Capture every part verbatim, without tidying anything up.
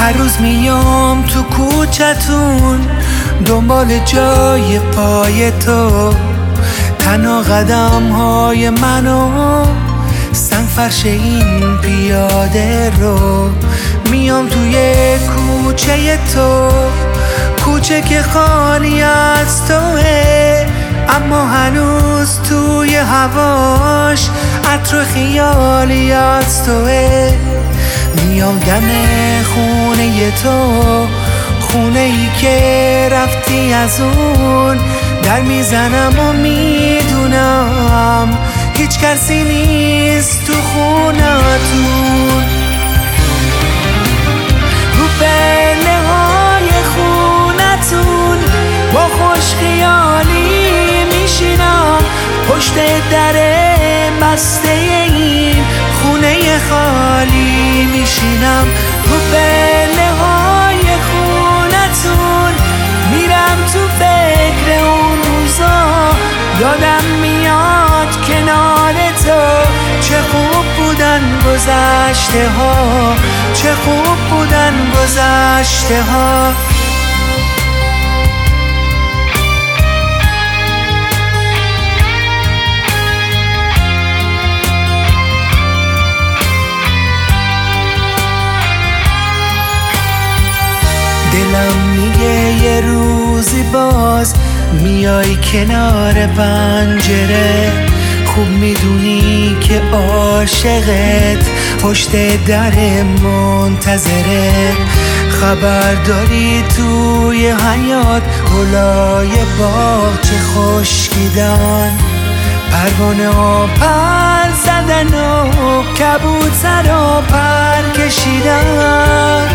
هر روز میام تو کوچتون دنبال جای پای تو، تنها قدم های منو سنگ فرش این پیاده رو. میام توی کوچه تو، کوچه که خالی از توه، اما هنوز توی هواش عطر خیالی از توه. میام دم خونه تو، خونه ای که رفتی از اون، در میزنم و میدونم هیچ کسی نیست تو خونتون. رو پله های خونتون با خوش خیالی میشینم، پشت در بسته این خونه خالی میشینم. رو پله های خونتون میرم تو فکر اون روزا، یادم میاد کنار تو چه خوب بودن گذشته ها، چه خوب بودن گذشته ها. دلم میگه یه روزی باز میای کنار پنجره، خوب میدونی که عاشقت پشت در منتظره. خبر داری توی حیاط گلای باغ چه خشکیدن، پروانه ها پر زدن و کبوتر ها پر کشیدن.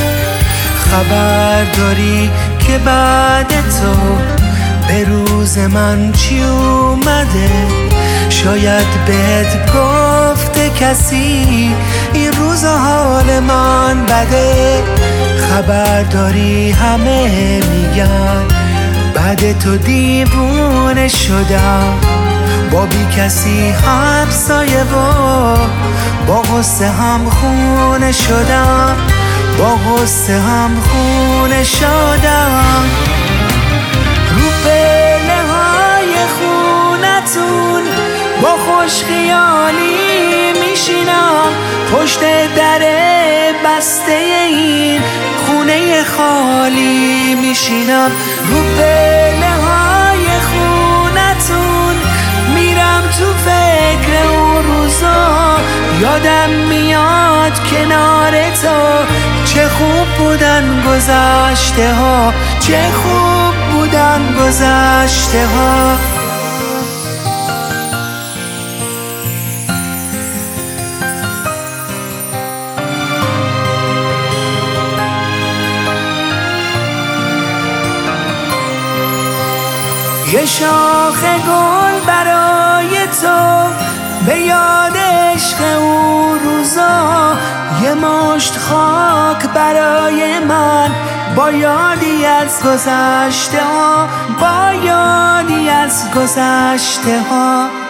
خبر داری که بعد تو به روز من چی اومده، شاید بهت گفته کسی این روز حال من بده. خبر داری همه میگن بعد تو دیوونه شدم، با بی کسی همسایه و با غصه هم خونه شدم، با غصه هم خونه شدم. رو پله های خونتون با خوش خیالی میشینم، پشت در بسته این خونه خالی میشینم. رو پله های خونتون میرم تو فکر اون روزا، یادم میاد کنار تو چه خوب بودن گذشته ها، چه خوب بودن گذشته ها. یه شاخ گل برای تو به یاد عشق اون روزا، یه مشت خاک برای من با یادی از گذشته ها، با یادی از گذشته ها.